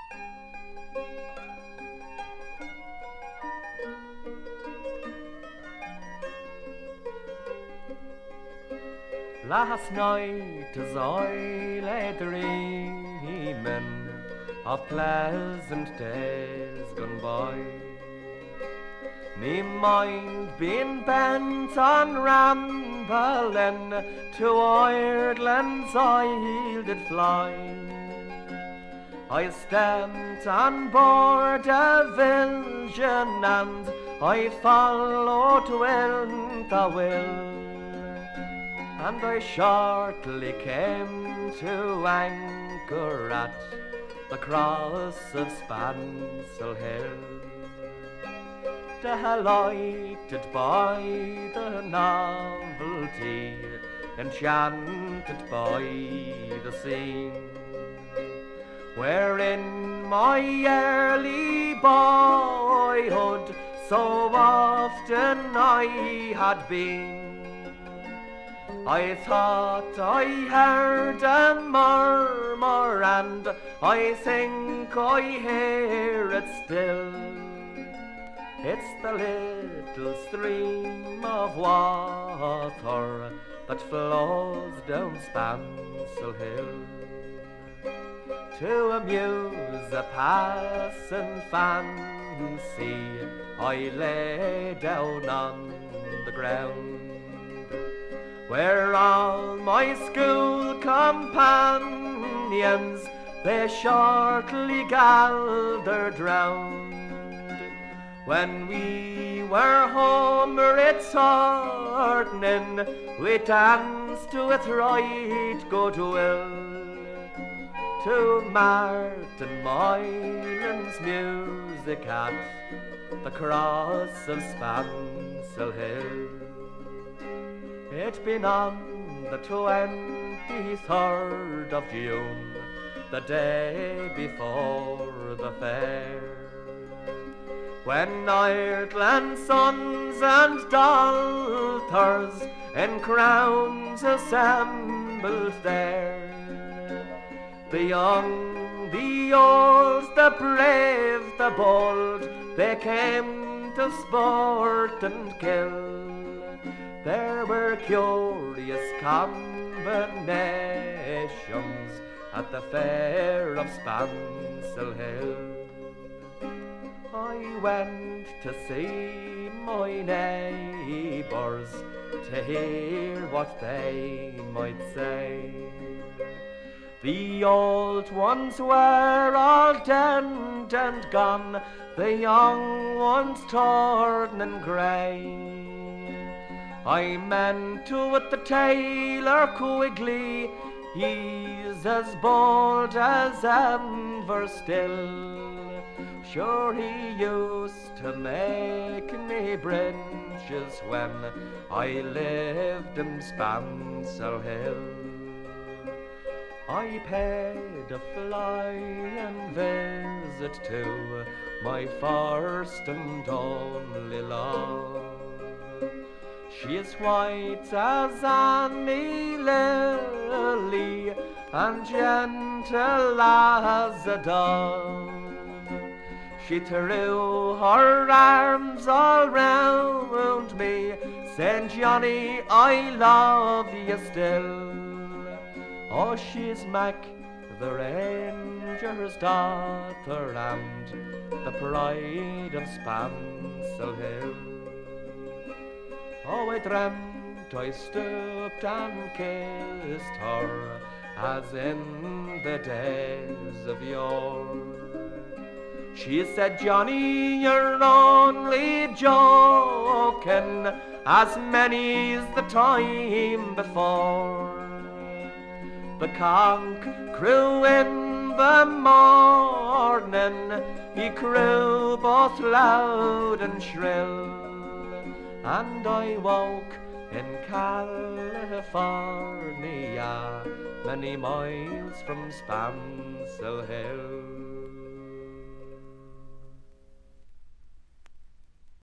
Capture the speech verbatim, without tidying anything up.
Last night as I lay dreaming of pleasant days gone by, me mind being bent on rambling to Ireland's I did fly. I stepped on board a vision and I followed with the will, and I shortly came to anchor at the cross of Spansel Hill, delighted by the novelty, enchanted by the scene, wherein my early boyhood so often I had been. I thought I heard a murmur, and I think I hear it still. It's the little stream of water that flows down Spansel Hill to amuse a passing fancy. I lay down on the ground, where all my school companions they shortly gathered round. When we were home returning, we danced with right goodwill to Martin Moylan's music at the cross of Spansel Hill. It'd been on the twenty-third of June, the day before the fair, when Ireland's sons and daughters in crowns assembled there. The young, the old, the brave, the bold, they came to sport and kill. There were curious combinations at the fair of Spansel Hill. I went to see my neighbours to hear what they might say. The old ones were all dead and gone, the young ones torn and grey. I meant to with the tailor Quigley, he's as bold as ever still. Sure he used to make me breeches when I lived in Spansel Hill. I paid a flying visit to my first and only love. She is white as Annie Lily and gentle as a dove. She threw her arms all round me, saying, Johnny, I love you still. Oh, she's Mac, the ranger's daughter, and the pride of Spansel Hill. Oh, I dreamt I stooped and kissed her, as in the days of yore. She said, Johnny, you're only joking, as many's the time before. The conch crew in the morning, he crew both loud and shrill, and I woke in California, many miles from Spansel Hill.